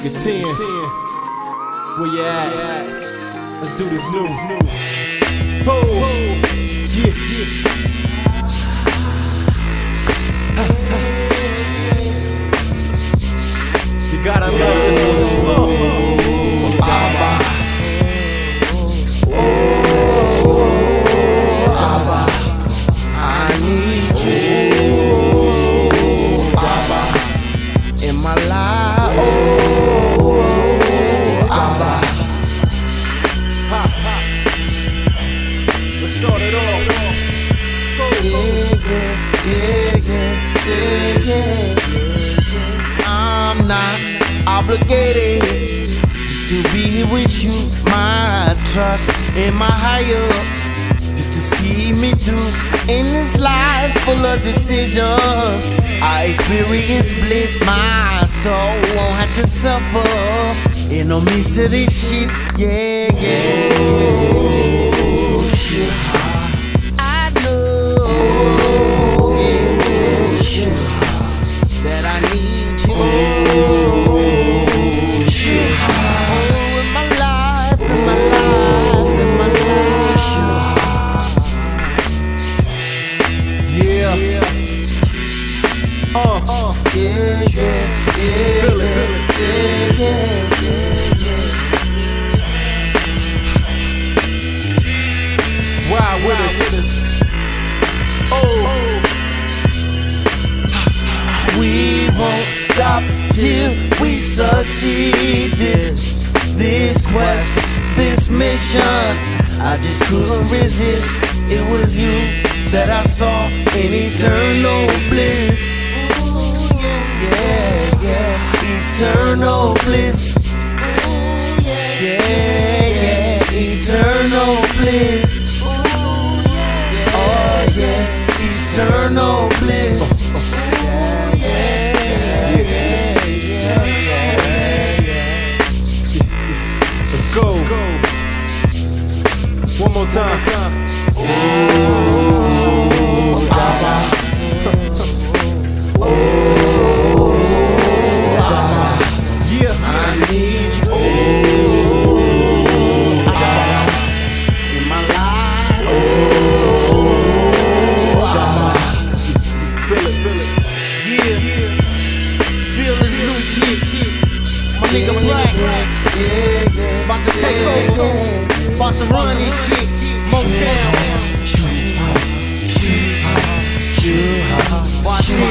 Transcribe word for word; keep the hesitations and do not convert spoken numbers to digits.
Nigga ten, where you at? Let's do this new. Oh, yeah, yeah. You gotta love this one. Oh, Abba. Oh, Abba. I need you, Abba, in my life. Oh, Abba. Ha, ha. Let's start it off. Yeah, yeah, yeah, yeah, yeah. I'm not obligated just to be here with you. My trust in my higher just to see me through in this life full of decisions. I experience bliss. My soul won't have to suffer in no midst of this shit. Yeah, yeah. Oh, shit. I know, yeah, shit, that I need you. Oh, shit. Oh, in my life, in my life, in my life. Shit. Yeah. Uh, uh, yeah, yeah, yeah, feel it, yeah, yeah, yeah, yeah. Ride with us. Oh, we won't stop till we succeed. This, this quest, this mission, I just couldn't resist. It was you that I saw in eternal bliss. Yeah, yeah, eternal bliss. Yeah, yeah, eternal bliss. Oh yeah, eternal bliss. Yeah, yeah, yeah, yeah. Let's go. One more time. Oh, Abba. Oh, Abba. Yeah, I need you. Oh, Abba. In my life. Oh, Abba. Feel it, feel it. Yeah, yeah. Feel this new shit. My nigga Black. Yeah, yeah. About to take over. About to run this shit. Motown. Watch it.